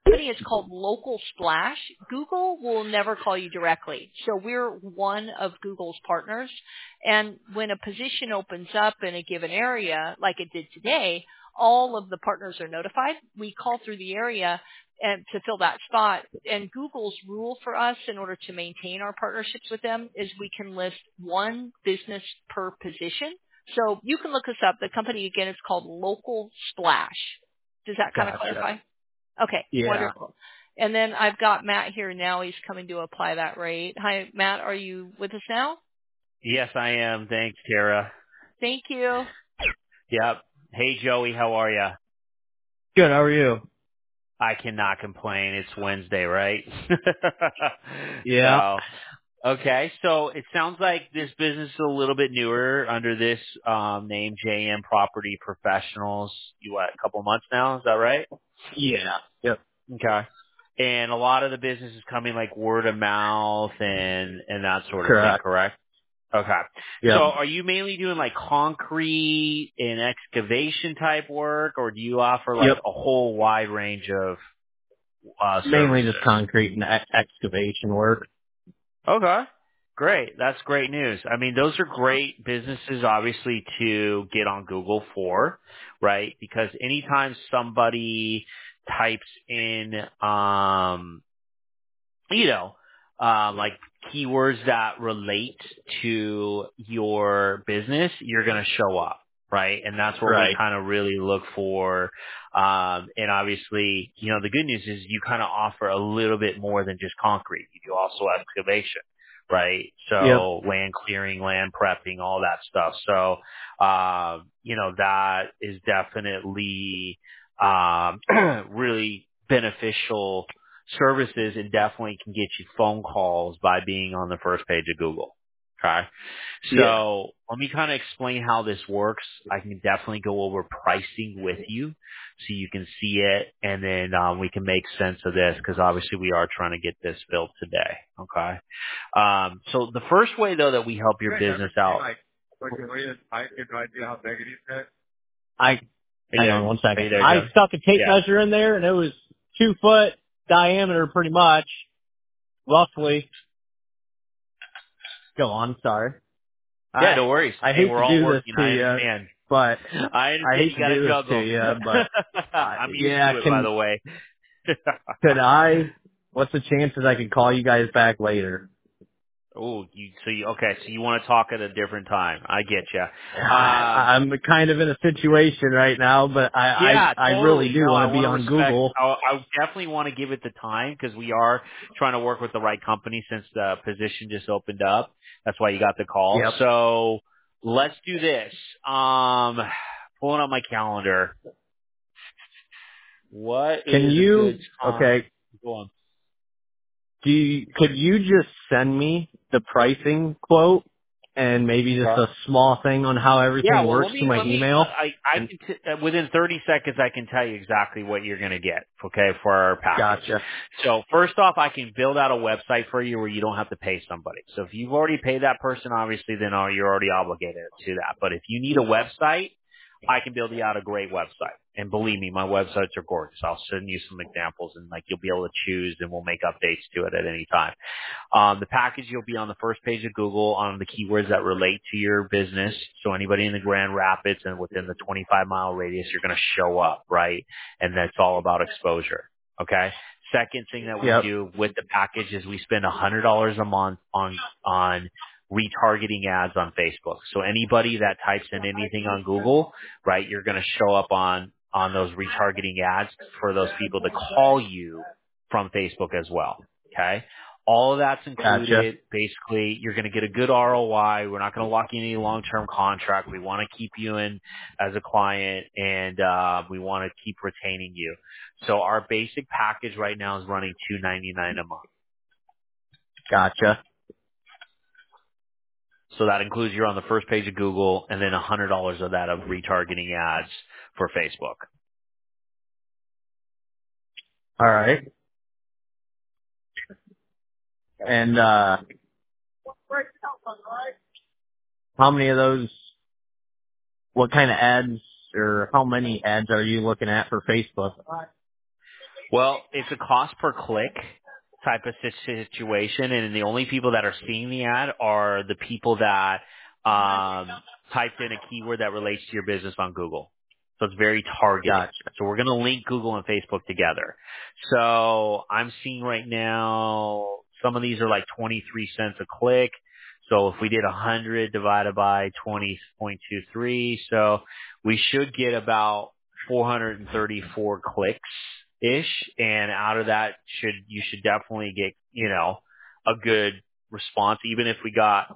company is called Local Splash. Google will never call you directly. So we're one of Google's partners. And when a position opens up in a given area, like it did today, all of the partners are notified. We call through the area and to fill that spot. And Google's rule for us in order to maintain our partnerships with them is we can list one business per position. So you can look us up. The company, again, is called Local Splash. Does that kind of clarify? Okay, Yeah. wonderful. And then I've got Matt here now. He's coming to apply that rate. Hi, Matt. Are you with us now? Yes, I am. Thanks, Tara. Thank you. Yep. Hey, Joey, how are ya? Good. How are you? I cannot complain. It's Wednesday, right? Yeah. Okay. So it sounds like this business is a little bit newer under this name, JM Property Professionals. A couple months now? Is that right? Yeah. Yep. Okay. And a lot of the business is coming like word of mouth and that sort of thing, Correct. correct? Okay. Yep. So are you mainly doing like concrete and excavation type work, or do you offer like a whole wide range of Mainly services? just concrete and excavation work. Okay. Great. That's great news. I mean, those are great businesses, obviously, to get on Google for, right? Because anytime somebody types in, like keywords that relate to your business, you're going to show up, right? And that's what we kind of really look for. And obviously, the good news is you kind of offer a little bit more than just concrete. You do also excavation, right? So land clearing, land prepping, all that stuff. So, that is definitely, really beneficial services and definitely can get you phone calls by being on the first page of Google. Okay. So let me kind of explain how this works. I can definitely go over pricing with you so you can see it, and then we can make sense of this because obviously we are trying to get this filled today. Okay. So the first way though that we help your business out. Hang on one second. I stuck a tape measure in there and it was 2 foot diameter pretty much, roughly. Go on, sorry. Yeah, no worries. I hate to do this to you, but I hate you to gotta do this juggle. to you, but I'm used to it, by the way. what's the chances I could call you guys back later? Oh, so you want to talk at a different time. I get you. I'm kind of in a situation right now, but I really do want to be on Google. I definitely want to give it the time because we are trying to work with the right company since the position just opened up. That's why you got the call. Yep. So let's do this. Pulling up my calendar. What Can is you, a good time? okay, Go on. could you just send me the pricing quote and maybe just a small thing on how everything works to my email? I can within 30 seconds, I can tell you exactly what you're going to get, okay, for our package. Gotcha. So first off, I can build out a website for you where you don't have to pay somebody. So if you've already paid that person, obviously, then you're already obligated to that. But if you need a website, I can build you out a great website. And believe me, my websites are gorgeous. I'll send you some examples and you'll be able to choose and we'll make updates to it at any time. The package, you'll be on the first page of Google on the keywords that relate to your business. So anybody in the Grand Rapids and within the 25-mile radius, you're going to show up, right? And that's all about exposure. Okay. Second thing that we do with the package is we spend $100 a month on retargeting ads on Facebook. So anybody that types in anything on Google, right, you're going to show up on those retargeting ads for those people to call you from Facebook as well. Okay. All of that's included. Gotcha. Basically, you're going to get a good ROI. We're not going to lock you in any long-term contract. We want to keep you in as a client, and we want to keep retaining you. So our basic package right now is running $299 a month. Gotcha. So that includes you're on the first page of Google, and then $100 of that of retargeting ads for Facebook. All right. And how many of those, what kind of ads or how many ads are you looking at for Facebook? Well, it's a cost per click type of situation, and the only people that are seeing the ad are the people that typed in a keyword that relates to your business on Google. So it's very targeted. Gotcha. So we're going to link Google and Facebook together. So I'm seeing right now some of these are like 23 cents a click. So if we did 100 divided by 20.23, so we should get about 434 clicks ish, and out of that you should definitely get, a good response, even if we got,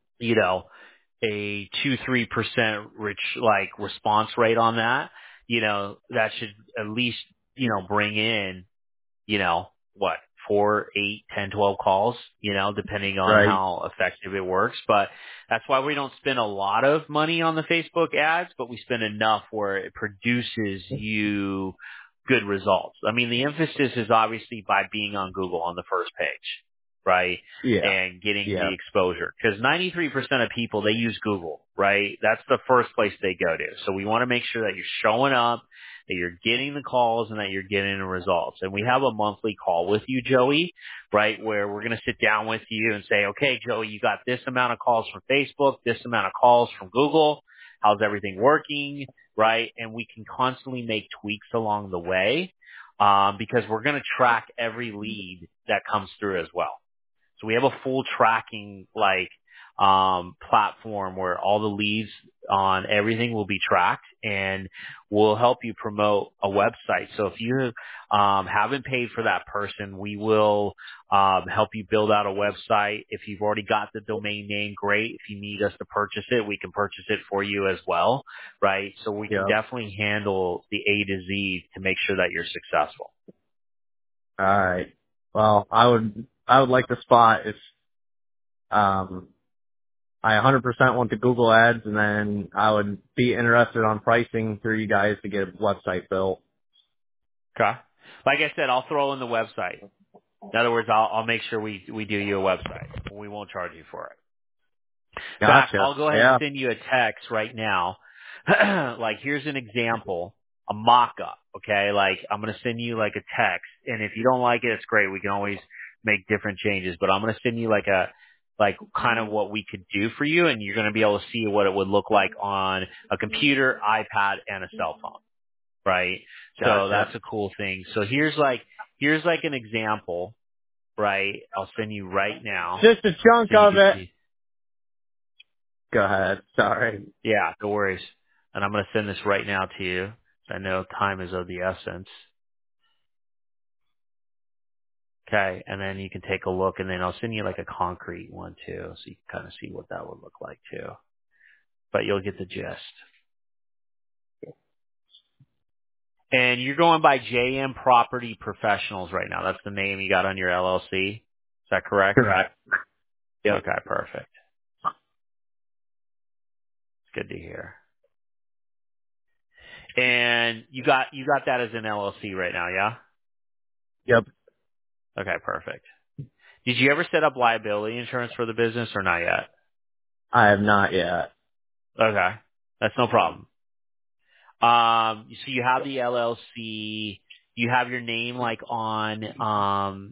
a 2-3% response rate on that, that should at least, bring in, what, 4, 8, 10, 12 calls, depending on Right. how effective it works. But that's why we don't spend a lot of money on the Facebook ads, but we spend enough where it produces you good results. I mean, the emphasis is obviously by being on Google on the first page, right? Yeah. And getting Yeah. the exposure. Because 93% of people, they use Google, right? That's the first place they go to. So we want to make sure that you're showing up, that you're getting the calls, and that you're getting the results. And we have a monthly call with you, Joey, right, where we're going to sit down with you and say, okay, Joey, you got this amount of calls from Facebook, this amount of calls from Google. How's everything working, right? And we can constantly make tweaks along the way, because we're going to track every lead that comes through as well. So we have a full tracking platform where all the leads on everything will be tracked, and we'll help you promote a website. So if you haven't paid for that person, we will help you build out a website. If you've already got the domain name, great. If you need us to purchase it, we can purchase it for you as well, right? So we can Yep. definitely handle the A to Z to make sure that you're successful. All right. Well, I would like the spot if I 100% want the Google ads, and then I would be interested on pricing through you guys to get a website built. Okay. Like I said, I'll throw in the website. In other words, I'll make sure we do you a website. We won't charge you for it. In fact, Gotcha. I'll go ahead and Yeah. send you a text right now. Like, here's an example, a mock-up, okay? Like, I'm going to send you like a text, and if you don't like it, it's great. We can always make different changes, but I'm going to send you like kind of what we could do for you, and you're going to be able to see what it would look like on a computer, iPad, and a cell phone, right? So Gotcha. that's a cool thing. So here's like an example, right? I'll send you right now Just a chunk so you of can it. see. Go ahead. Sorry. Yeah, no worries. And I'm going to send this right now to you. I know time is of the essence. Okay, and then you can take a look, and then I'll send you like a concrete one too, so you can kind of see what that would look like too. But you'll get the gist. And you're going by JM Property Professionals right now. That's the name you got on your LLC. Is that correct? Correct. Yep. Okay, perfect. Good to hear. And you got that as an LLC right now, yeah? Yep. Okay, perfect. Did you ever set up liability insurance for the business or not yet? I have not yet. Okay, that's no problem. So you have the LLC. You have your name like on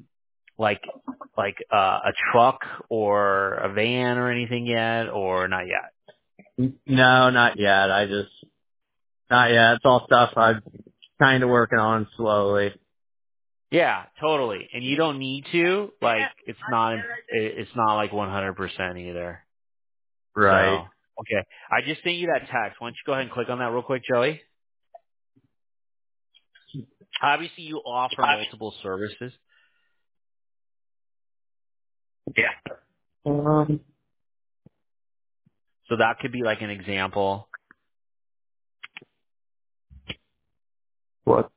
a truck or a van or anything yet, or not yet? No, not yet. Not yet. It's all stuff I'm kind of working on slowly. Yeah, totally. And you don't need to. Like, it's not like 100% either. Right. So, okay. I just sent you that text. Why don't you go ahead and click on that real quick, Joey? Obviously, you offer multiple services. Yeah. So that could be like an example. What,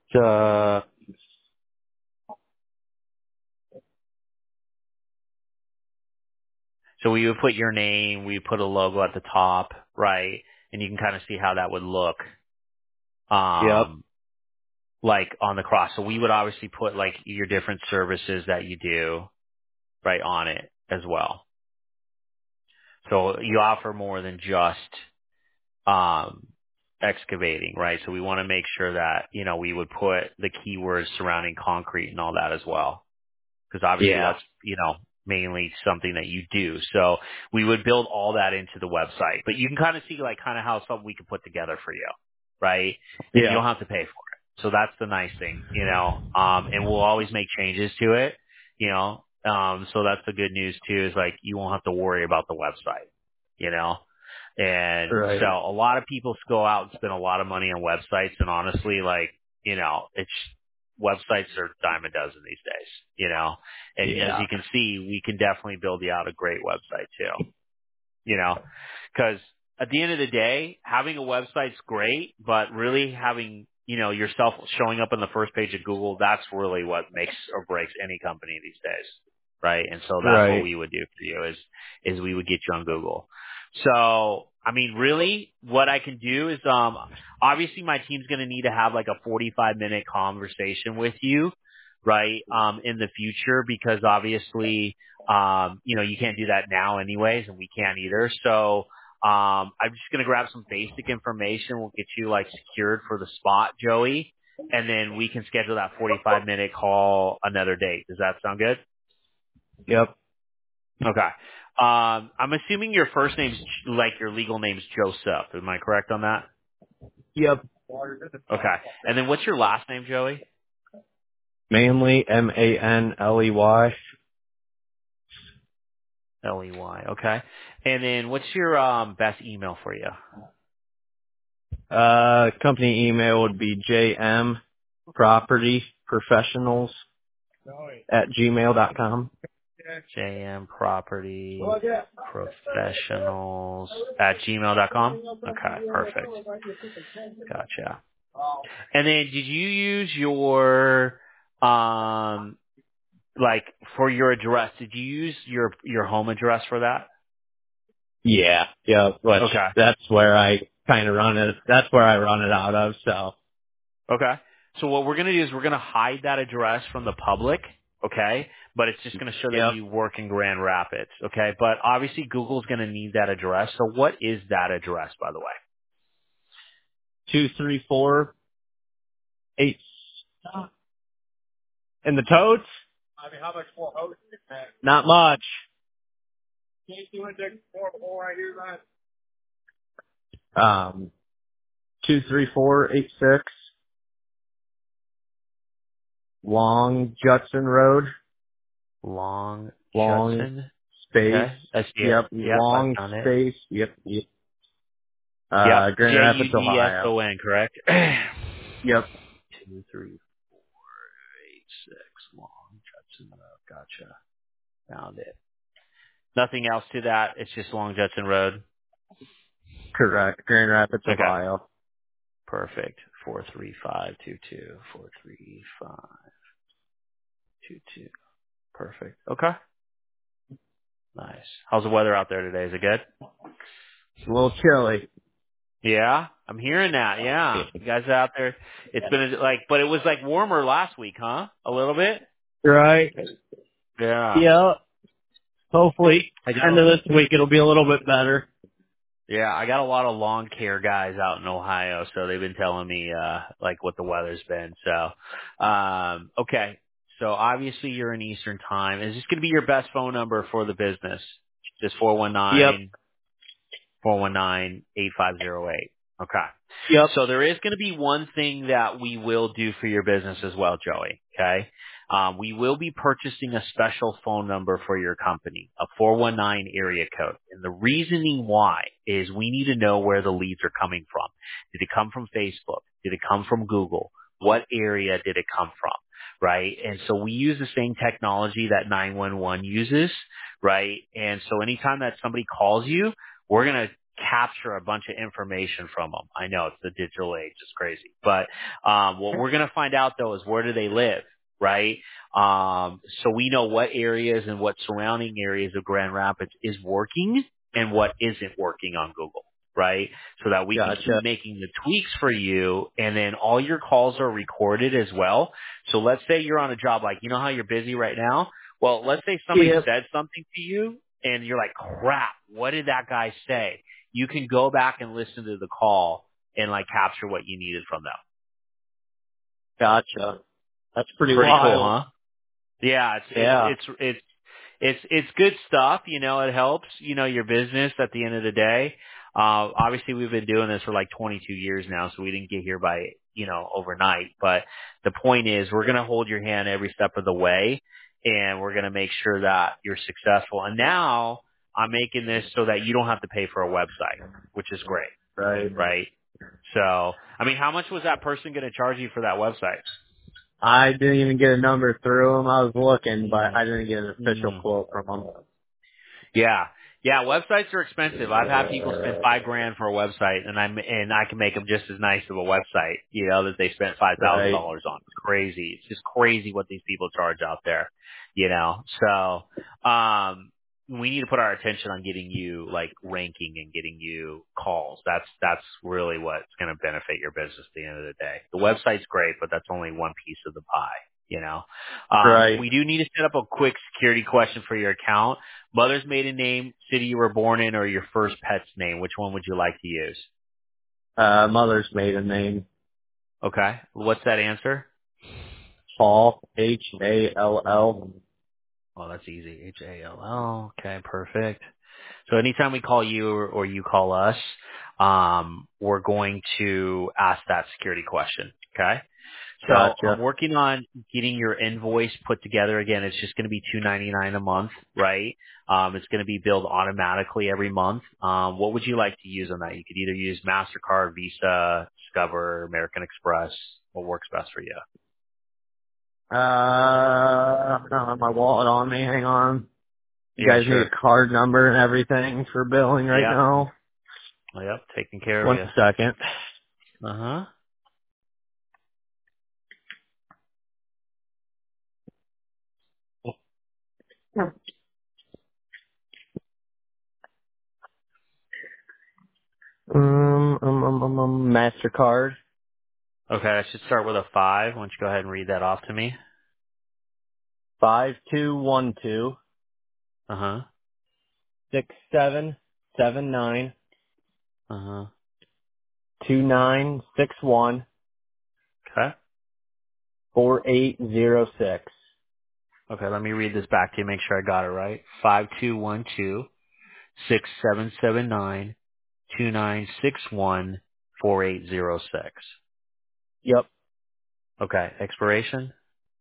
So we would put your name, we put a logo at the top, right? And you can kind of see how that would look, yep. like on the cross. So we would obviously put like your different services that you do, right, on it as well. So you offer more than just, excavating, right? So we want to make sure that, we would put the keywords surrounding concrete and all that as well. Because obviously Yeah. that's, mainly something that you do. So we would build all that into the website. But you can kind of see how something we can put together for you, right? And you Yeah. don't have to pay for it. So that's the nice thing, and we'll always make changes to it, so that's the good news too, is like you won't have to worry about the website, And Right. so a lot of people go out and spend a lot of money on websites, and honestly, it's websites are dime a dozen these days, And as Yeah. you can see, we can definitely build you out a great website too, because at the end of the day, having a website's great, but really having, yourself showing up on the first page of Google, that's really what makes or breaks any company these days. Right. And so that's what Right. we would do for you is we would get you on Google. So, I mean, really what I can do is, obviously my team's going to need to have like a 45-minute conversation with you, right? In the future, because obviously, you can't do that now anyways, and we can't either. So, I'm just going to grab some basic information. We'll get you like secured for the spot, Joey, and then we can schedule that 45-minute call another date. Does that sound good? Yep. Okay. I'm assuming your first name's like your legal name's Joseph. Am I correct on that? Yep. Okay. And then what's your last name, Joey? Manley, Manley. Ley. Okay. And then what's your best email for you? Company email would be jmpropertyprofessionals@gmail.com. jmpropertyprofessionals@gmail.com. Okay, perfect. Gotcha. And then did you use your like for your address, did you use your home address for that? Yeah. Yep. Which Okay. that's where I kind of run it. That's where I run it out of. So. Okay. So what we're going to do is we're going to hide that address from the public, okay? But it's just going to show that Yep. you work in Grand Rapids, okay? But obviously Google's going to need that address. So what is that address, by the way? 234 8 in the totes. I mean, how much more hose? Not much. 23486 Long Judson Road. Long Long Judson. space. Okay. That's Yep. Yep, I Long found it. space. Yep. Yep. Grand Rapids, Ohio. Judson, correct? Yep. 23486 Long Judson Road. Gotcha. Found it. Nothing else to that. It's just Long Judson Road. Correct. Grand Rapids, Okay. Ohio. Perfect. 43522. 43522. Perfect. Okay. Nice. How's the weather out there today? Is it good? It's a little chilly. Yeah, I'm hearing that. Yeah, you guys are out there. It's been but it was like warmer last week, huh? A little bit. Right. Yeah. Yeah. Hopefully, I got end of this week it'll be a little bit better. Yeah, I got a lot of lawn care guys out in Ohio, so they've been telling me like what the weather's been. So, okay. So obviously you're in Eastern time. Is this going to be your best phone number for the business? Just Yep. 419-8508. Okay. Yep. So there is going to be one thing that we will do for your business as well, Joey. Okay. We will be purchasing a special phone number for your company, a 419 area code. And the reasoning why is we need to know where the leads are coming from. Did it come from Facebook? Did it come from Google? What area did it come from? Right. And so we use the same technology that 911 uses. Right. And so anytime that somebody calls you, we're going to capture a bunch of information from them. I know it's the digital age. It's crazy. But what we're going to find out, though, is where do they live, right? So we know what areas and what surrounding areas of Grand Rapids is working and what isn't working on Google, right? So that we can keep making the tweaks for you, and then all your calls are recorded as well. So let's say you're on a job, like, you know how you're busy right now? Well, let's say somebody said something to you, and you're like, crap, what did that guy say? You can go back and listen to the call and like capture what you needed from them. Gotcha. That's pretty Pretty wild. cool, huh? Yeah, it's good stuff. You know, it helps, you know, your business at the end of the day. Obviously we've been doing this for like 22 years now, so we didn't get here by, you know, overnight. But the point is we're going to hold your hand every step of the way, and we're going to make sure that you're successful. And now I'm making this so that you don't have to pay for a website, which is great. Right. Right. So, I mean, how much was that person going to charge you for that website? I didn't even get a number through them. I was looking, but I didn't get an official quote from them. Yeah. Yeah, websites are expensive. I've had people spend $5,000 for a website, and I can make them just as nice of a website, you know, that they spent $5,000 on. It's crazy. It's just crazy what these people charge out there, you know. So, we need to put our attention on getting you like ranking and getting you calls. That's really what's going to benefit your business at the end of the day. The website's great, but that's only one piece of the pie, you know. Right. We do need to set up a quick security question for your account. Mother's maiden name, city you were born in, or your first pet's name. Which one would you like to use? Mother's maiden name. Okay. What's that answer? Hall. Hall. Well, that's easy. H-A-L-L. Okay, perfect. So anytime we call you or you call us, we're going to ask that security question. Okay. So Gotcha. I'm working on getting your invoice put together. Again, it's just going to be $299 a month, right? It's going to be billed automatically every month. What would you like to use on that? You could either use MasterCard, Visa, Discover, American Express. What works best for you? I don't have my wallet on me. Hang on. You Yeah, guys sure. need a card number and everything for billing right now? Yep. Taking care of 1 you. second. Uh-huh. MasterCard. Okay, I should start with a 5. Why don't you go ahead and read that off to me? 5212 Uh-huh. 6779 Uh-huh. 2961 Okay. 4806. Okay, let me read this back to you, make sure I got it right. 5212-6779-2961-4806. Yep. Okay, expiration?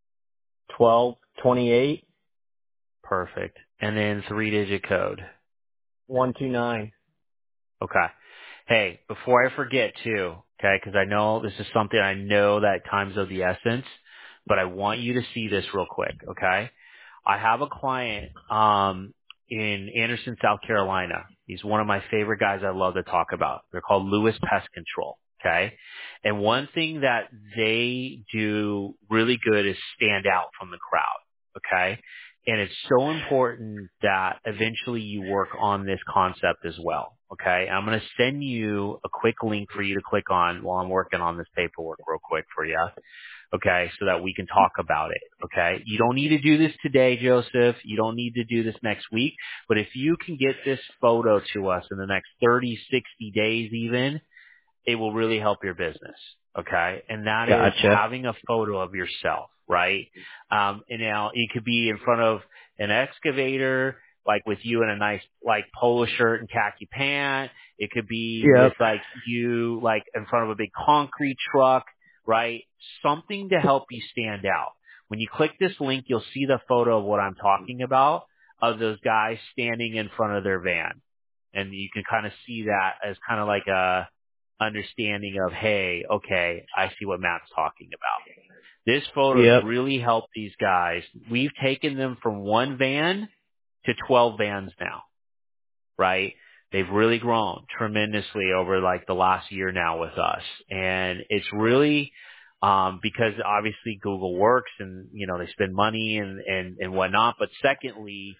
1228 Perfect. And then 3-digit code. 129. Okay. Hey, before I forget too, okay, because I know this is something I know that time's of the essence, but I want you to see this real quick, okay? I have a client in Anderson, South Carolina. He's one of my favorite guys I love to talk about. They're called Lewis Pest Control, okay? And one thing that they do really good is stand out from the crowd, okay? And it's so important that eventually you work on this concept as well, okay? I'm going to send you a quick link for you to click on while I'm working on this paperwork real quick for you. Okay, so that we can talk about it. Okay, you don't need to do this today, Joseph. You don't need to do this next week. But if you can get this photo to us in the next 30, 60 days even, it will really help your business. Okay, and that is having a photo of yourself, right? And now it could be in front of an excavator, like with you in a nice like polo shirt and khaki pant. It could be with like you like in front of a big concrete truck. Right? Something to help you stand out. When you click this link, you'll see the photo of what I'm talking about, of those guys standing in front of their van. And you can kind of see that as kind of like a understanding of, hey, okay, I see what Matt's talking about. This photo has really helped these guys. We've taken them from one van to 12 vans now, right? They've really grown tremendously over like the last year now with us. And it's really, because obviously Google works and, you know, they spend money and whatnot. But secondly,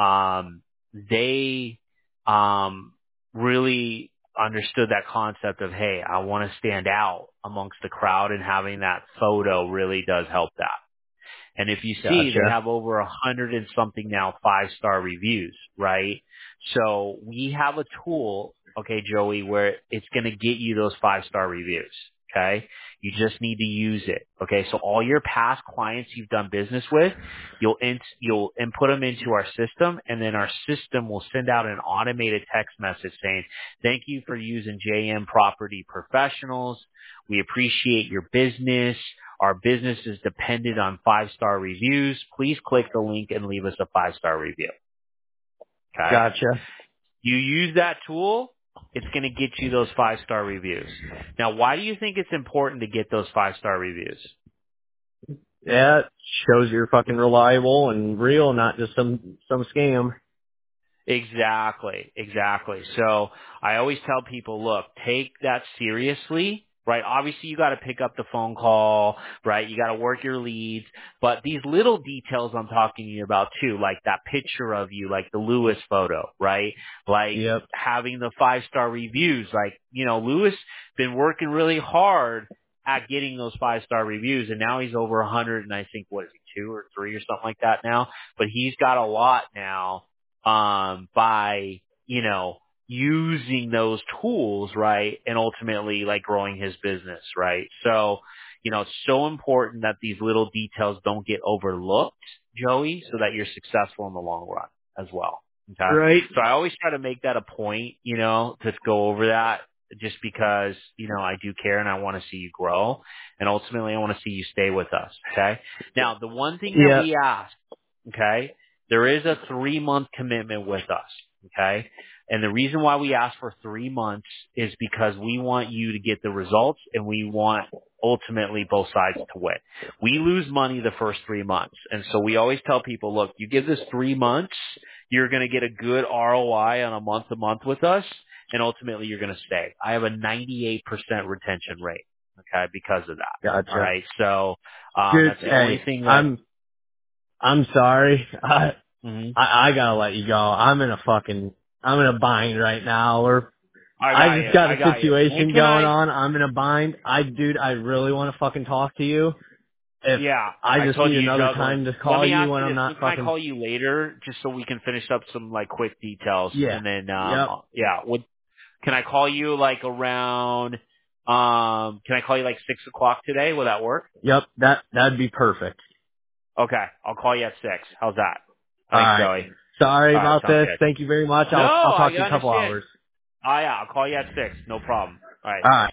they, really understood that concept of, hey, I want to stand out amongst the crowd, and having that photo really does help that. And if you see, they have over 100 and something now 5-star reviews, right? So we have a tool okay, Joey, where it's going to get you those 5-star reviews. Okay. You just need to use it. Okay. So all your past clients you've done business with, you'll input them into our system, and then our system will send out an automated text message saying, thank you for using JM Property Professionals. We appreciate your business. Our business is dependent on 5-star reviews. Please click the link and leave us a 5-star review. Okay. Gotcha. You use that tool, it's going to get you those 5-star reviews. Now, why do you think it's important to get those 5-star reviews? Yeah, it shows you're fucking reliable and real, not just some scam. Exactly. So I always tell people, look, take that seriously, right? Obviously you got to pick up the phone call, right? You got to work your leads, but these little details I'm talking to you about too, like that picture of you, like the Lewis photo, right? Like Yep. having the 5-star reviews, like, Lewis been working really hard at getting those 5-star reviews, and now he's over 100, and I think, what is he, 2 or 3 or something like that now? But he's got a lot now by, using those tools, right? And ultimately like growing his business, right? So, it's so important that these little details don't get overlooked, Joey, so that you're successful in the long run as well. Okay. Right. So I always try to make that a point, to go over that just because, I do care and I want to see you grow. And ultimately I want to see you stay with us. Okay. Now, the one thing that Yeah. we ask, okay, there is a 3-month commitment with us, okay? And the reason why we ask for 3 months is because we want you to get the results, and we want ultimately both sides to win. We lose money the first 3 months. And so we always tell people, look, you give this 3 months, you're going to get a good ROI on a month-to-month with us, and ultimately you're going to stay. I have a 98% retention rate, okay, because of that. Gotcha. All right. So, Dude, that's the only thing that I'm sorry. Mhm. I gotta let you go. I'm in a bind right now. I just got I a got you. When situation can going I? on. I'm in a bind. I really want to fucking talk to you. If Yeah, I I just told need you another juggling. time to Let call me you ask when you I'm this: not when can I fucking, call you later, just so we can finish up some like quick details, yeah. and then Yep. yeah, can I call you like around? Can I call you like 6:00 today? Will that work? Yep. That'd be perfect. Okay, I'll call you at 6. How's that? All Thanks, right. Joey. Sorry All right, about sounds this. good. Thank you very much. No, I'll I talk to you in a couple understand. hours. Oh yeah, I'll call you at 6. No problem. All right. All right.